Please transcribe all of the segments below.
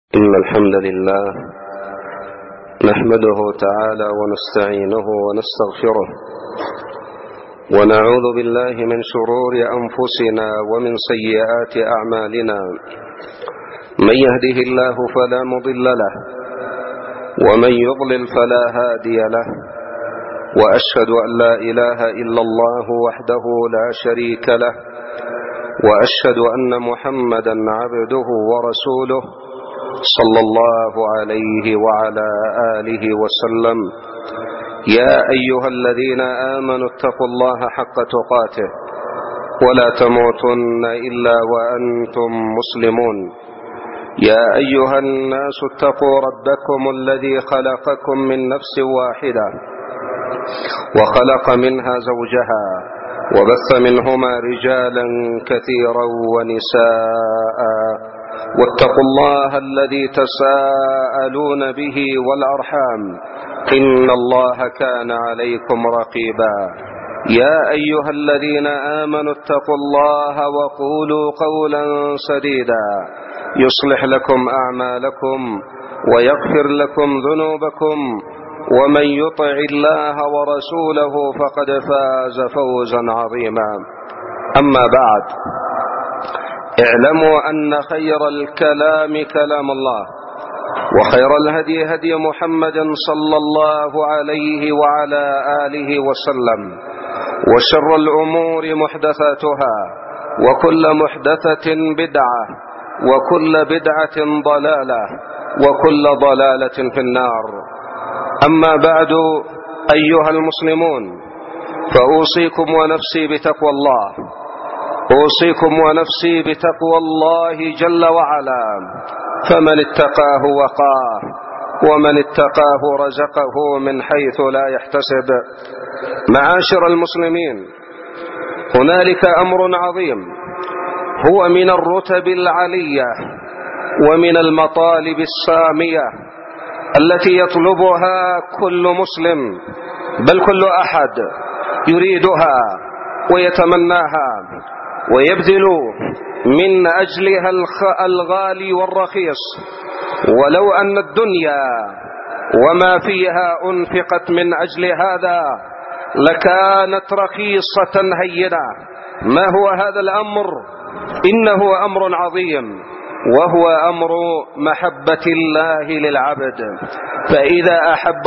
إن الحمد لله نحمده تعالى ونستعينه ونستغفره ونعوذ بالله من شرور أنفسنا ومن سيئات أعمالنا. من يهده الله فلا مضل له ومن يضلل فلا هادي له، وأشهد أن لا إله إلا الله وحده لا شريك له، وأشهد أن محمدا عبده ورسوله صلى الله عليه وعلى آله وسلم. يا أيها الذين آمنوا اتقوا الله حق تقاته ولا تموتن إلا وأنتم مسلمون. يا أيها الناس اتقوا ربكم الذي خلقكم من نفس واحدة وخلق منها زوجها وبث منهما رجالا كثيرا ونساء، واتقوا الله الذي تساءلون به والأرحام إن الله كان عليكم رقيبا. يا أيها الذين آمنوا اتقوا الله وقولوا قولا سديدا يصلح لكم أعمالكم ويغفر لكم ذنوبكم، ومن يطع الله ورسوله فقد فاز فوزا عظيما. أما بعد، اعلموا أن خير الكلام كلام الله، وخير الهدي هدي محمد صلى الله عليه وعلى آله وسلم، وشر الأمور محدثاتها، وكل محدثة بدعة، وكل بدعة ضلالة، وكل ضلالة في النار. أما بعد، أيها المسلمون، فأوصيكم ونفسي بتقوى الله، أوصيكم ونفسي بتقوى الله جل وعلا، فمن اتقاه وقاه، ومن اتقاه رزقه من حيث لا يحتسب. معاشر المسلمين، هنالك أمر عظيم هو من الرتب العلية ومن المطالب السامية التي يطلبها كل مسلم، بل كل أحد يريدها ويتمناها ويبذل من أجلها الغالي والرخيص، ولو أن الدنيا وما فيها أنفقت من أجل هذا لكانت رخيصة هينة. ما هو هذا الأمر؟ إنه أمر عظيم، وهو أمر محبة الله للعبد. فإذا أحب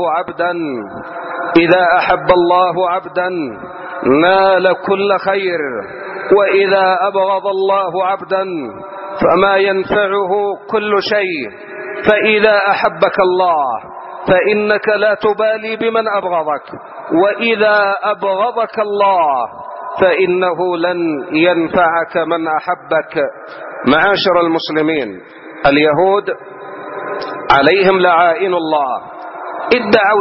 الله عبدا نال كل خير، وإذا أبغض الله عبدا فما ينفعه كل شيء. فإذا أحبك الله فإنك لا تبالي بمن أبغضك، وإذا أبغضك الله فإنه لن ينفعك من أحبك. معاشر المسلمين، اليهود عليهم لعائن الله ادعوا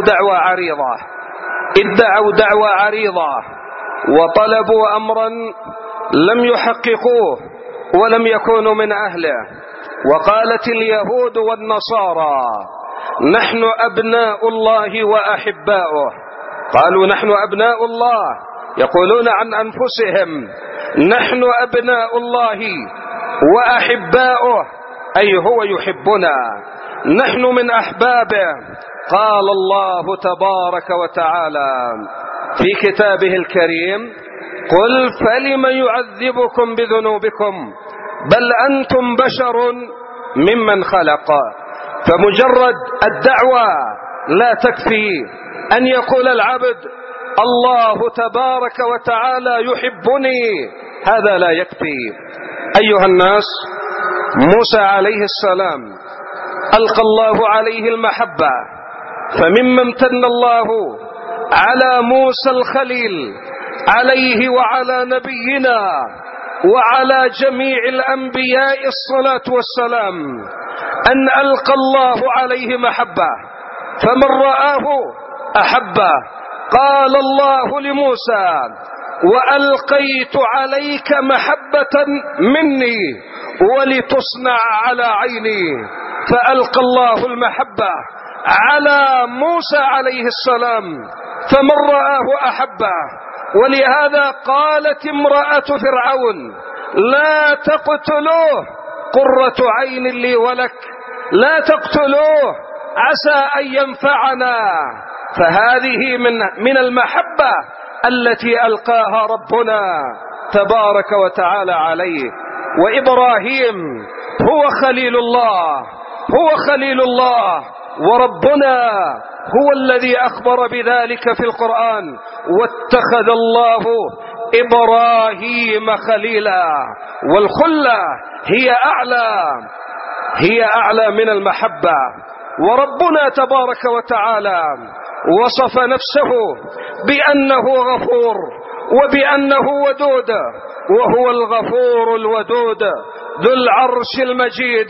دعوى عريضة وطلبوا أمرا لم يحققوه ولم يكونوا من أهله. وقالت اليهود والنصارى: نحن أبناء الله وأحباؤه. قالوا: نحن أبناء الله، يقولون عن أنفسهم: نحن أبناء الله وأحباؤه، أي هو يحبنا، نحن من أحبابه. قال الله تبارك وتعالى في كتابه الكريم: قل فلم يعذبكم بذنوبكم بل أنتم بشر ممن خلق. فمجرد الدعوة لا تكفي. أن يقول العبد: الله تبارك وتعالى يحبني، هذا لا يكفي. أيها الناس، موسى عليه السلام ألقى الله عليه المحبة، فمما امتن الله على موسى الخليل عليه وعلى نبينا وعلى جميع الأنبياء الصلاة والسلام أن ألقى الله عليه محبة، فمن رآه أحبه. قال الله لموسى: وألقيت عليك محبة مني ولتصنع على عيني. فألقى الله المحبة على موسى عليه السلام، فمن رآه أحبه. ولهذا قالت امرأة فرعون: لا تقتلوه قرة عين لي ولك لا تقتلوه عسى أن ينفعنا. فهذه من المحبة التي ألقاها ربنا تبارك وتعالى عليه. وإبراهيم هو خليل الله، هو خليل الله، وربنا هو الذي أخبر بذلك في القرآن: واتخذ الله إبراهيم خليلا. والخلة هي أعلى من المحبة. وربنا تبارك وتعالى وصف نفسه بأنه غفور وبأنه ودود، وهو الغفور الودود ذو العرش المجيد.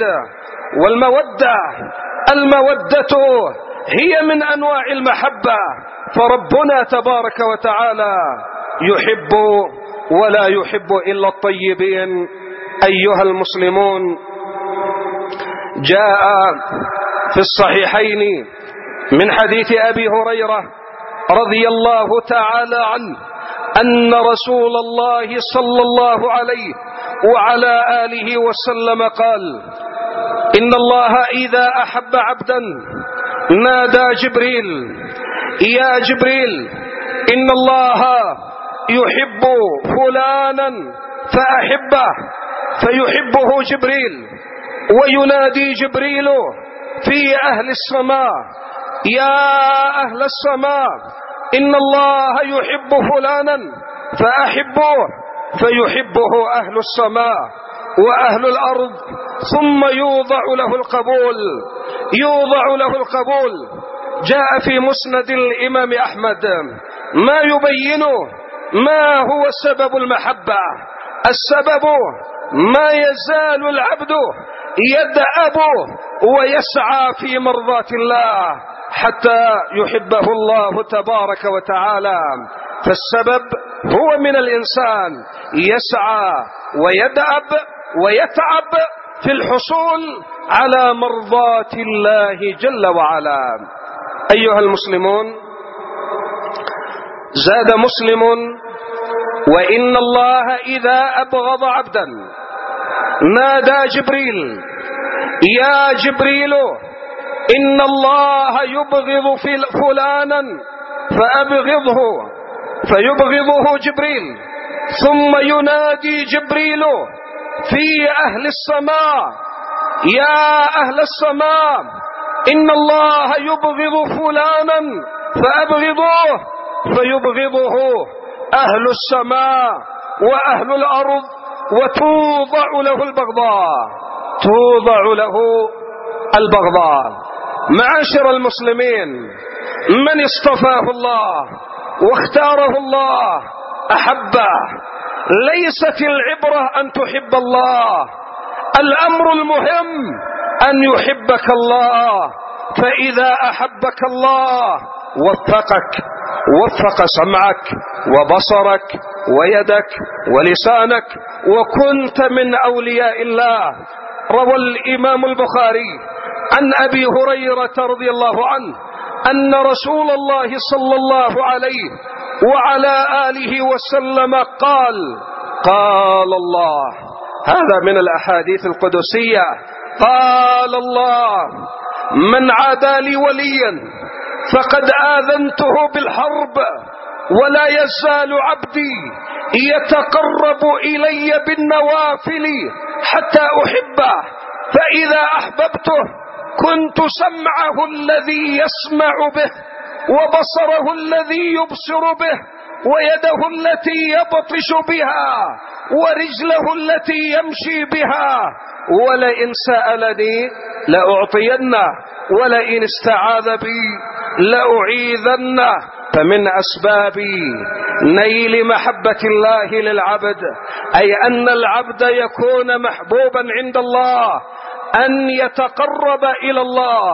المودة هي من أنواع المحبة، فربنا تبارك وتعالى يحب ولا يحب إلا الطيبين. أيها المسلمون، جاء في الصحيحين من حديث أبي هريرة رضي الله تعالى عنه أن رسول الله صلى الله عليه وعلى آله وسلم قال: إن الله إذا أحب عبدا نادى جبريل: يا جبريل، إن الله يحب فلانا فأحبه، فيحبه جبريل، وينادي جبريل في أهل السماء: يا أهل السماء، إن الله يحب فلانا فأحبوه، فيحبه أهل السماء وأهل الأرض، ثم يوضع له القبول. جاء في مسند الإمام أحمد ما يبين ما هو سبب المحبة. السبب ما يزال العبد يدأب ويسعى في مرضاة الله حتى يحبه الله تبارك وتعالى. فالسبب هو من الإنسان يسعى ويدأب ويتعب في الحصول على مرضاة الله جل وعلا. أيها المسلمون، زاد مسلم: وإن الله إذا أبغض عبدا نادى جبريل: يا جبريل، إن الله يبغض فلانا فأبغضه، فيبغضه جبريل، ثم ينادي جبريل في أهل السماء: يا أهل السماء، إن الله يبغض فلانا فأبغضوه، فيبغضه أهل السماء وأهل الأرض، وتوضع له البغضاء. معاشر المسلمين، من اصطفاه الله واختاره الله أحبه. ليست العبرة أن تحب الله، الأمر المهم أن يحبك الله. فإذا أحبك الله وفق سمعك وبصرك ويدك ولسانك، وكنت من أولياء الله. روى الإمام البخاري عن أبي هريرة رضي الله عنه أن رسول الله صلى الله عليه وعلى آله وسلم قال الله، هذا من الأحاديث القدسية: قال الله: من عادى لي وليا فقد آذنته بالحرب، ولا يزال عبدي يتقرب إلي بالنوافل حتى أحبه، فإذا أحببته كنت سمعه الذي يسمع به، وبصره الذي يبصر به، ويده التي يبطش بها، ورجله التي يمشي بها. ولئن سألني لأعطينه، ولئن استعاذ بي لأعيذنه. فمن أسباب نيل محبة الله للعبد، أي أن العبد يكون محبوبا عند الله، أن يتقرب إلى الله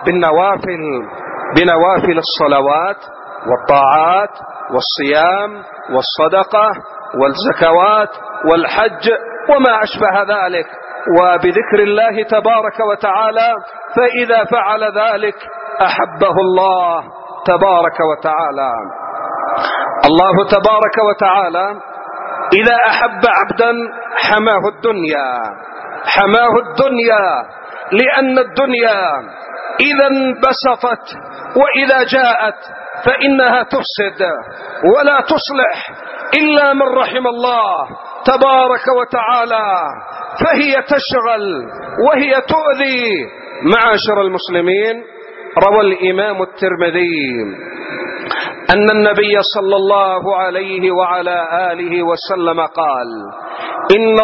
بنوافل الصلوات والطاعات والصيام والصدقة والزكوات والحج وما أشبه ذلك، وبذكر الله تبارك وتعالى. فإذا فعل ذلك أحبه الله تبارك وتعالى. الله تبارك وتعالى إذا أحب عبدا حماه الدنيا لأن الدنيا إذا انبسطت وإذا جاءت فإنها تفسد ولا تصلح إلا من رحم الله تبارك وتعالى، فهي تشغل وهي تؤذي. معاشر المسلمين، روى الإمام الترمذي أن النبي صلى الله عليه وعلى آله وسلم قال: إن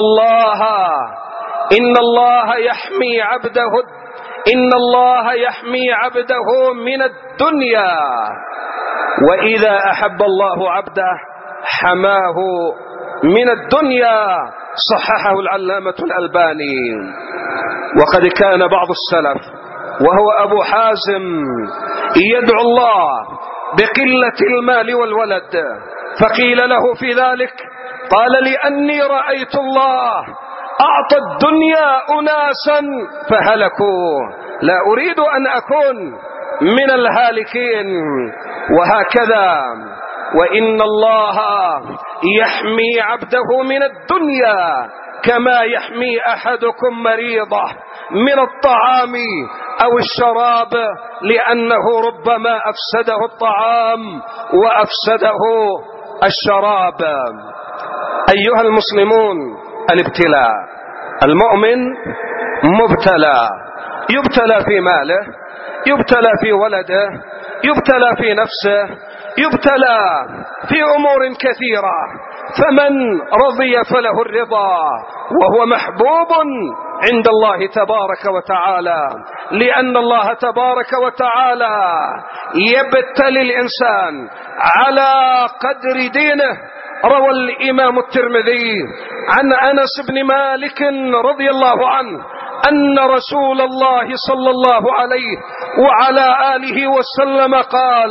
الله يحمي عبده من الدنيا، وإذا أحب الله عبده حماه من الدنيا. صححه العلامة الألباني. وقد كان بعض السلف وهو أبو حازم يدعو الله بقلة المال والولد، فقيل له في ذلك قال: لأني رأيت الله أعطى الدنيا أناسا فهلكوا، لا أريد أن أكون من الهالكين. وهكذا وإن الله يحمي عبده من الدنيا كما يحمي أحدكم مريضه من الطعام أو الشراب، لأنه ربما أفسده الطعام وأفسده الشراب. أيها المسلمون، الابتلاء، المؤمن مبتلى، يبتلى في ماله، يبتلى في ولده، يبتلى في نفسه، يبتلى في أمور كثيرة. فمن رضي فله الرضا، وهو محبوب عند الله تبارك وتعالى، لأن الله تبارك وتعالى يبتلي الإنسان على قدر دينه. روى الإمام الترمذي عن أنس بن مالك رضي الله عنه أن رسول الله صلى الله عليه وعلى آله وسلم قال: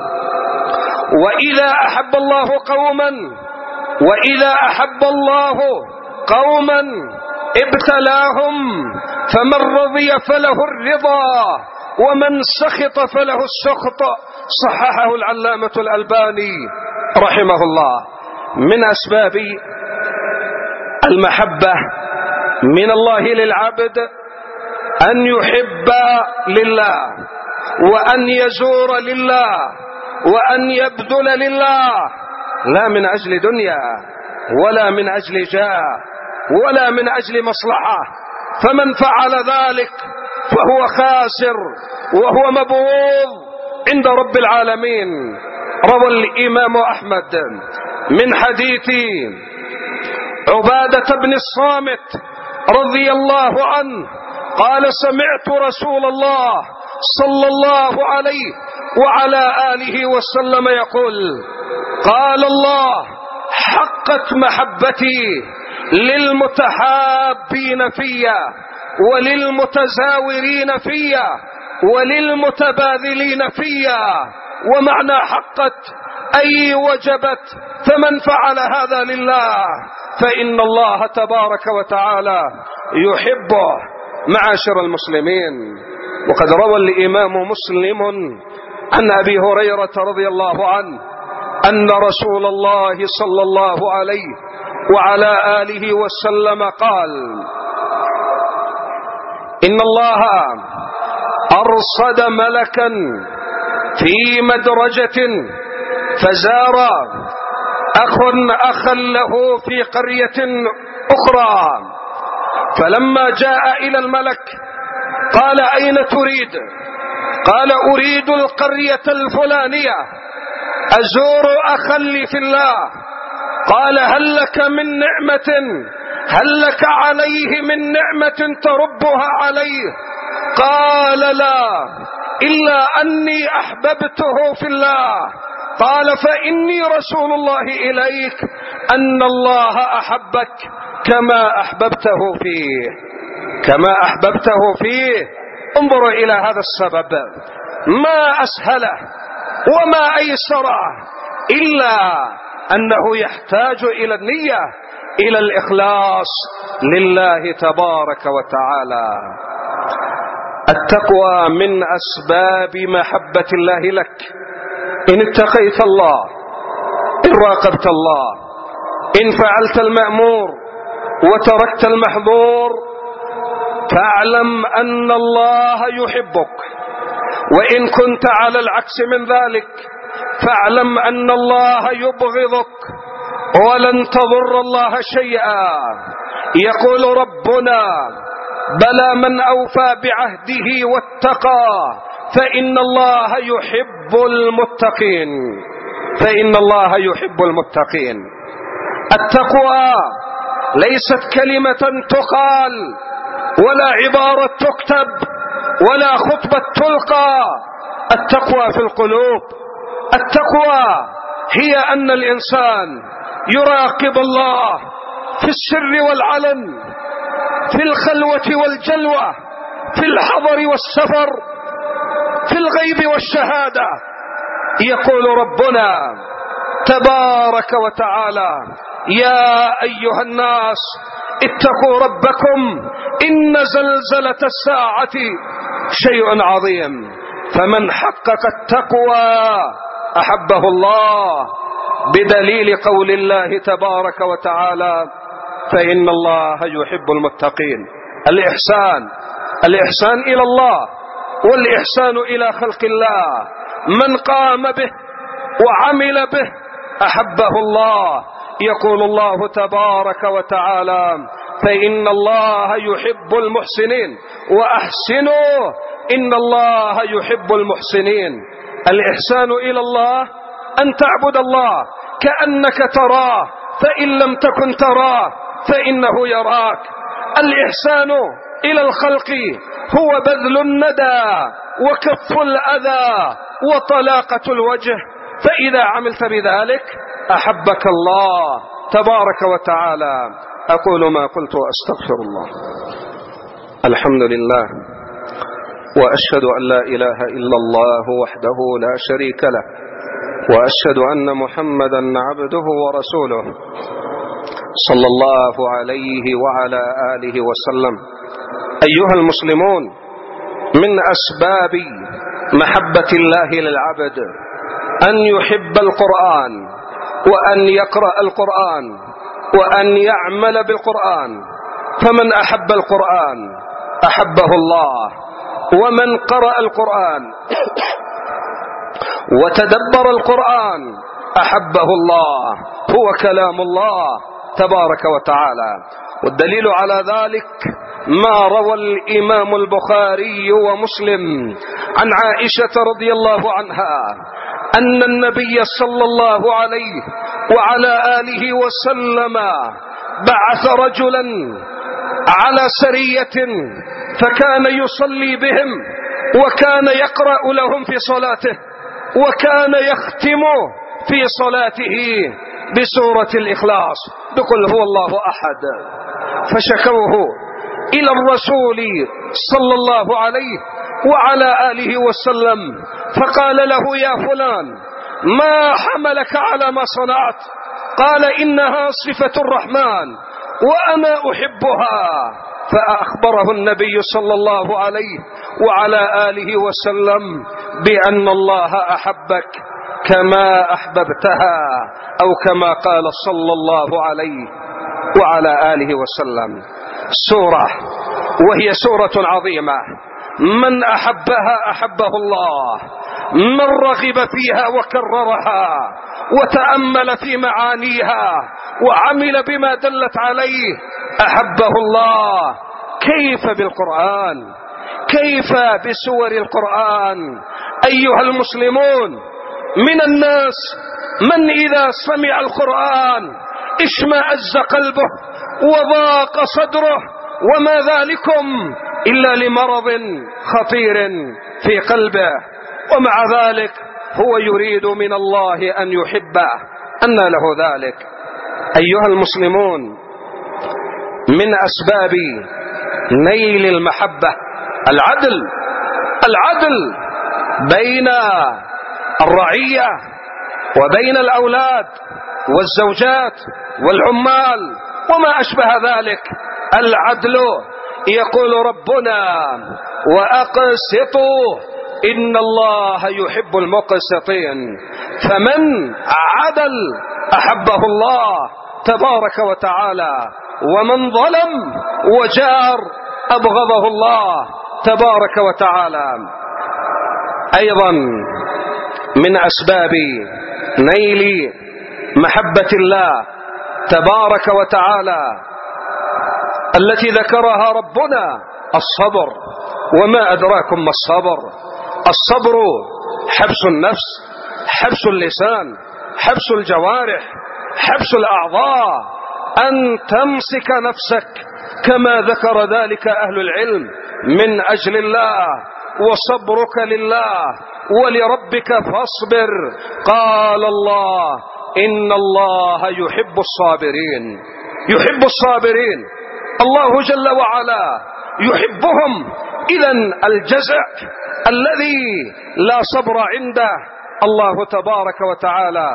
وإذا أحب الله قوما ابتلاهم، فمن رضي فله الرضا ومن سخط فله السخط. صححه العلامة الألباني رحمه الله. من أسباب المحبة من الله للعبد أن يحب لله، وأن يزور لله، وأن يبذل لله، لا من أجل دنيا ولا من أجل جاه ولا من أجل مصلحة. فمن فعل ذلك فهو خاسر وهو مبغوض عند رب العالمين. روى الإمام أحمد من حديث عبادة بن الصامت رضي الله عنه قال: سمعت رسول الله صلى الله عليه وعلى آله وسلم يقول: قال الله: حقت محبتي للمتحابين فيا وللمتزاورين فيا وللمتباذلين فيا. ومعنى حقت أي وجبت. فمن فعل هذا لله فإن الله تبارك وتعالى يحبه. معاشر المسلمين، وقد روى الإمام مسلم عن أبي هريرة رضي الله عنه أن رسول الله صلى الله عليه وعلى آله وسلم قال: إن الله أرصد ملكا في مدرجة فزار أخا له في قرية أخرى، فلما جاء إلى الملك قال: أين تريد؟ قال: أريد القرية الفلانية، أزور أخا لي في الله. قال: هل لك عليه من نعمة تربها عليه؟ قال: لا، إلا أني أحببته في الله. قال: فإني رسول الله إليك أن الله أحبك كما أحببته فيه. انظروا إلى هذا السبب، ما أسهله وما أيسره، إلا أنه يحتاج إلى النية، إلى الإخلاص لله تبارك وتعالى. التقوى من أسباب محبة الله لك. إن اتقيت الله، إن راقبت الله، إن فعلت المأمور وتركت المحظور، فاعلم أن الله يحبك، وإن كنت على العكس من ذلك فاعلم أن الله يبغضك ولن تضر الله شيئا. يقول ربنا: بلى من أوفى بعهده واتقى فإن الله يحب المتقين. فإن الله يحب المتقين. التقوى ليست كلمة تقال ولا عبارة تكتب ولا خطبة تلقى. التقوى في القلوب. التقوى هي أن الإنسان يراقب الله في السر والعلن، في الخلوة والجلوة، في الحضر والسفر، في الغيب والشهادة. يقول ربنا تبارك وتعالى: يا أيها الناس اتقوا ربكم إن زلزلة الساعة شيء عظيم. فمن حقق التقوى أحبه الله، بدليل قول الله تبارك وتعالى: فإن الله يحب المتقين. الإحسان إلى الله والإحسان إلى خلق الله، من قام به وعمل به أحبه الله. يقول الله تبارك وتعالى: فإن الله يحب المحسنين وأحسنوا إن الله يحب المحسنين. الإحسان إلى الله أن تعبد الله كأنك تراه، فإن لم تكن تراه فإنه يراك. الإحسان إلى الخلق هو بذل الندى وكف الأذى وطلاقة الوجه، فإذا عملت بذلك أحبك الله تبارك وتعالى. أقول ما قلت وأستغفر الله. الحمد لله، وأشهد أن لا إله إلا الله وحده لا شريك له، وأشهد أن محمدا عبده ورسوله صلى الله عليه وعلى آله وسلم. أيها المسلمون، من أسباب محبة الله للعبد أن يحب القرآن، وأن يقرأ القرآن، وأن يعمل بالقرآن. فمن أحب القرآن أحبه الله، ومن قرأ القرآن وتدبر القرآن أحبه الله. هو كلام الله تبارك وتعالى. والدليل على ذلك ما روى الإمام البخاري ومسلم عن عائشة رضي الله عنها أن النبي صلى الله عليه وعلى آله وسلم بعث رجلا على سرية، فكان يصلي بهم، وكان يقرأ لهم في صلاته، وكان يختم في صلاته بسورة الإخلاص بقل هو الله أحد. فشكوه إلى الرسول صلى الله عليه وعلى آله وسلم، فقال له: يا فلان، ما حملك على ما صنعت؟ قال: إنها صفة الرحمن وأنا أحبها. فأخبره النبي صلى الله عليه وعلى آله وسلم بأن الله أحبك كما أحببتها، أو كما قال صلى الله عليه وعلى آله وسلم. سورة، وهي سورة عظيمة، من أحبها أحبه الله، من رغب فيها وكررها وتأمل في معانيها وعمل بما دلت عليه أحبه الله. كيف بالقرآن؟ كيف بسور القرآن؟ أيها المسلمون، من الناس من إذا سمع القرآن اشمأز قلبه وضاق صدره، وما ذلكم إلا لمرض خطير في قلبه، ومع ذلك هو يريد من الله أن يحبه. أن له ذلك؟ أيها المسلمون، من أسباب نيل المحبة العدل بين الرعية وبين الأولاد والزوجات والعمال وما أشبه ذلك. العدل، يقول ربنا: وأقسطوا إن الله يحب المقسطين. فمن عدل أحبه الله تبارك وتعالى، ومن ظلم وجار أبغضه الله تبارك وتعالى. أيضا من أسباب نيل محبة الله تبارك وتعالى التي ذكرها ربنا الصبر. وما أدراكم ما الصبر؟ الصبر حبس النفس، حبس اللسان، حبس الجوارح، حبس الأعضاء، أن تمسك نفسك كما ذكر ذلك أهل العلم من أجل الله، وصبرك لله ولربك فاصبر. قال الله إن الله يحب الصابرين، يحب الصابرين، الله جل وعلا يحبهم. إذن الجزع الذي لا صبر عنده الله تبارك وتعالى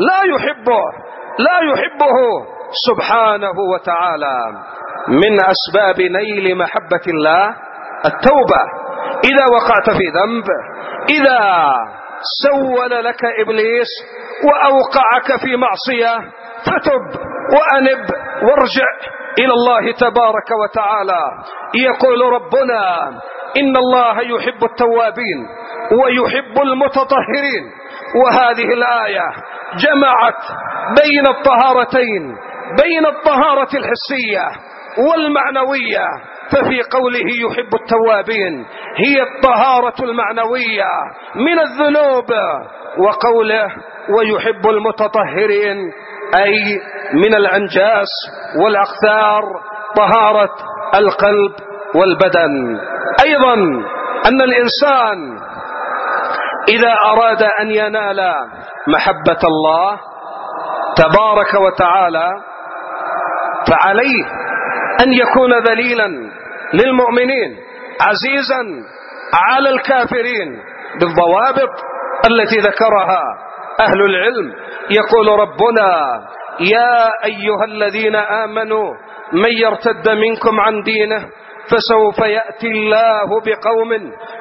لا يحبه سبحانه وتعالى. من أسباب نيل محبة الله التوبة. إذا وقعت في ذنب، إذا سول لك إبليس وأوقعك في معصية، فتب وأنب وارجع إلى الله تبارك وتعالى. يقول ربنا إن الله يحب التوابين ويحب المتطهرين. وهذه الآية جمعت بين الطهارتين، بين الطهارة الحسية والمعنوية. ففي قوله يحب التوابين هي الطهارة المعنوية من الذنوب، وقوله ويحب المتطهرين أي من الأنجاس والأخثار، طهارة القلب والبدن. أيضا أن الإنسان إذا أراد أن ينال محبة الله تبارك وتعالى فعليه أن يكون ذليلا للمؤمنين، عزيزا على الكافرين بالضوابط التي ذكرها أهل العلم. يقول ربنا يا أيها الذين آمنوا من يرتد منكم عن دينه فسوف يأتي الله بقوم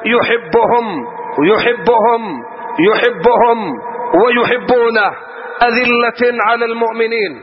يحبهم ويحبونه، أذلة على المؤمنين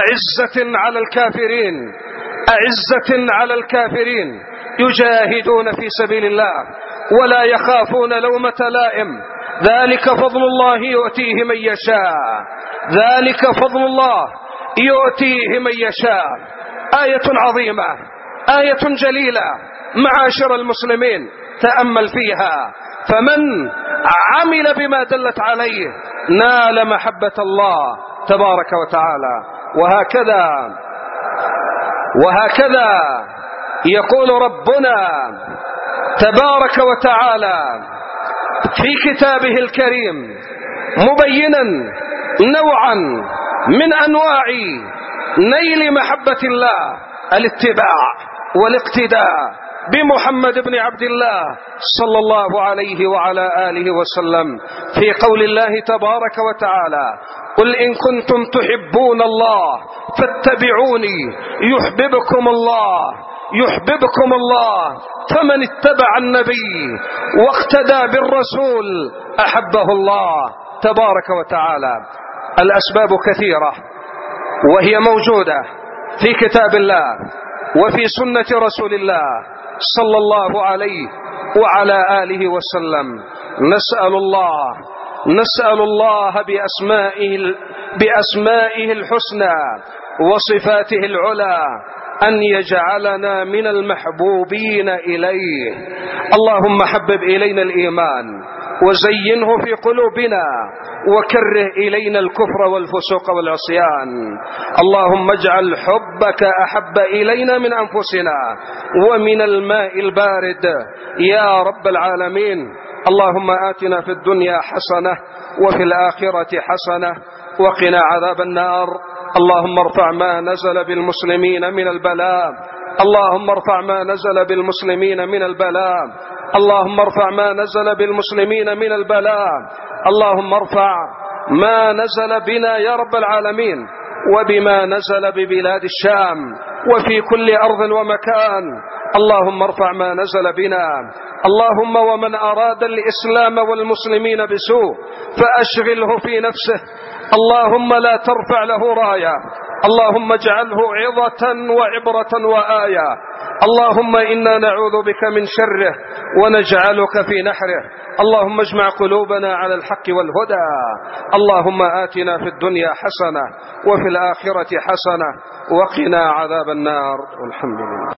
أعزة على الكافرين يجاهدون في سبيل الله ولا يخافون لومة لائم. ذلك فضل الله يؤتيه من يشاء، ذلك فضل الله يؤتيه من يشاء. آية عظيمة، آية جليلة معاشر المسلمين، تأمل فيها. فمن عمل بما دلت عليه نال محبة الله تبارك وتعالى. وهكذا يقول ربنا تبارك وتعالى في كتابه الكريم مبينا نوعا من أنواع نيل محبة الله: الاتباع والاقتداء بمحمد بن عبد الله صلى الله عليه وعلى آله وسلم في قول الله تبارك وتعالى: قل إن كنتم تحبون الله فاتبعوني يحببكم الله. فمن اتبع النبي واقتدى بالرسول أحبه الله تبارك وتعالى. الأسباب كثيرة وهي موجودة في كتاب الله وفي سنة رسول الله صلى الله عليه وعلى آله وسلم. نسأل الله بأسمائه الحسنى وصفاته العلى أن يجعلنا من المحبوبين إليه. اللهم حبب إلينا الإيمان وزينه في قلوبنا وكره إلينا الكفر والفسوق والعصيان. اللهم اجعل حبك أحب إلينا من أنفسنا ومن الماء البارد يا رب العالمين. اللهم آتنا في الدنيا حسنة وفي الآخرة حسنة وقنا عذاب النار. اللهم ارفع ما نزل بالمسلمين من البلاء، اللهم ارفع ما نزل بالمسلمين من البلاء، اللهم ارفع ما نزل بالمسلمين من البلاء، اللهم ارفع ما نزل بنا يا رب العالمين وبما نزل ببلاد الشام وفي كل أرض ومكان. اللهم ارفع ما نزل بنا. اللهم ومن أراد الإسلام والمسلمين بسوء فأشغله في نفسه. اللهم لا ترفع له راية اللهم اجعله عظة وعبرة وآية. اللهم إنا نعوذ بك من شره ونجعلك في نحره. اللهم اجمع قلوبنا على الحق والهدى. اللهم آتنا في الدنيا حسنة وفي الآخرة حسنة وقنا عذاب النار. والحمد لله.